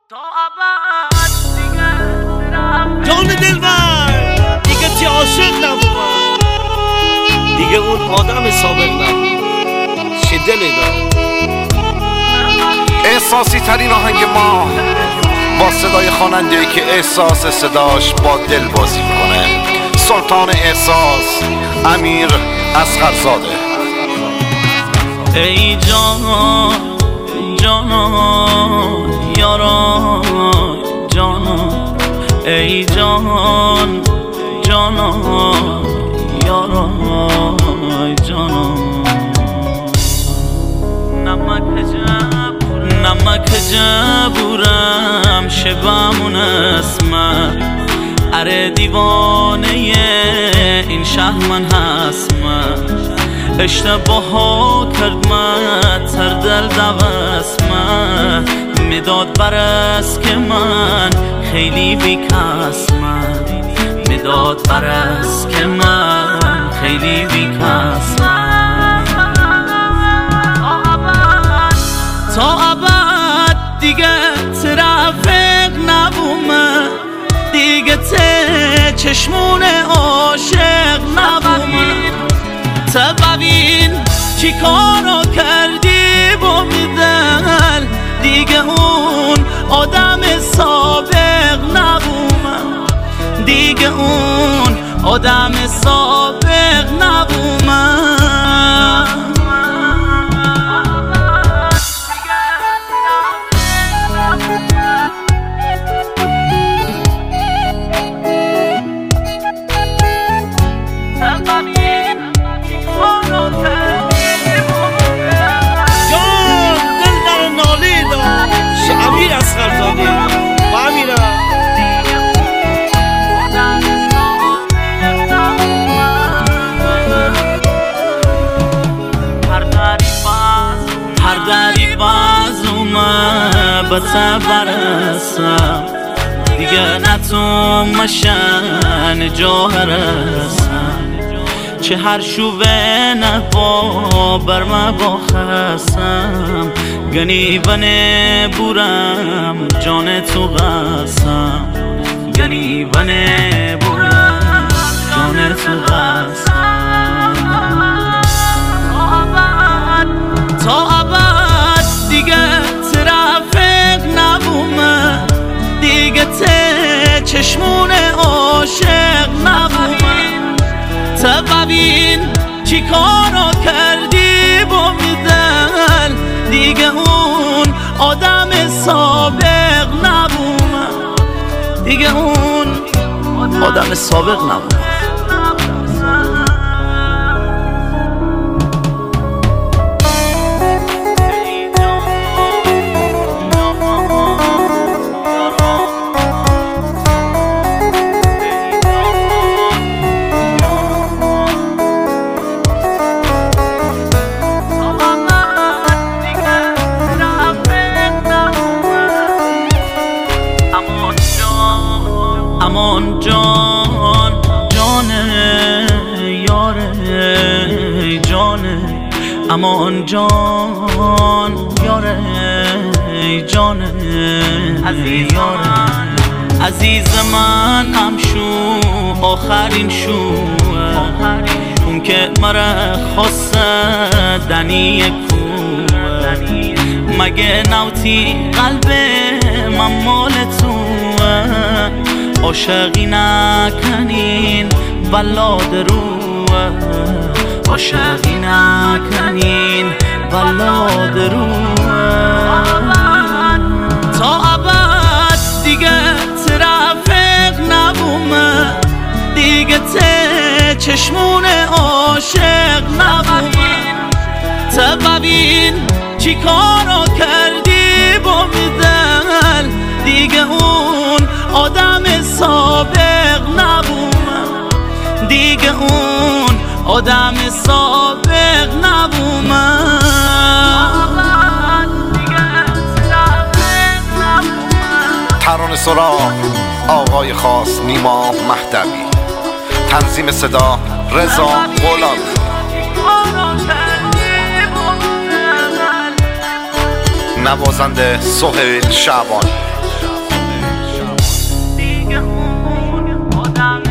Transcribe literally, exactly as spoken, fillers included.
جان دلبر دیگه تی عاشق نبود، دیگه اون آدم سابق نبود. چه دلی دار احساسی ترین آهنگ ما با صدای خواننده‌ای که احساس صداش با دل بازی میکنه، سلطان احساس امیر اصغرزاده. ای جان جانان یاران جانان، ای جان جانان یاران جانان، نمک جبور نمک جبورم شبمون اسمر، اره دیوانه این شهر من هست، من اشتباه ها کرد من تر دل دوست من، مداد برست که من خیلی بیکس من، مداد برست که من خیلی بیکس من، تا ابد دیگه ترافیق نبومه، دیگه ته چشمون عاشق نبومه، تا ببین چی کارو کردی با میدل، دیگه اون آدم سابق نبومم، دیگه اون آدم سابق نبومم. امیر اصغرزاده و امیرا هر دری بازومه به تبرسم، دیگه نتون مشن جا هرسم، چه هر شوه نبا بر ما باخسم، گنی بنه بورم جان تو قسم، گنی بنه بورم جان تو قسم، تا ابد دیگه ترافیق نبومه، دیگه ته چشمون عاشق نبومه، تا ببین چی کارو کردی با میدل، دیگه اون آدم سابق نبومه، دیگه اون آدم سابق نبومه. امان جان جانه یاره جانه، امان جان یاره جانه یاره، عزیز من هم شو آخرین شو، اون که مرا خواست دنی کوه، مگه نوتی قلب من مال توه، عاشقی نکنین بلاد روه، عاشقی نکنین بلاد روه، تا ابد دیگه ترافیق نبومه، دیگه ته چشمون عاشق نبومه، تا ببین چی کارو کردی با میدل، دیگه اون آدم سابق نبومم، دیگه اون آدم سابق نبومم. ترانه سرا آقای خاص نیما مهدوی، تنظیم صدا رضا غلامی، نوازنده سهیل شعبانی. دلم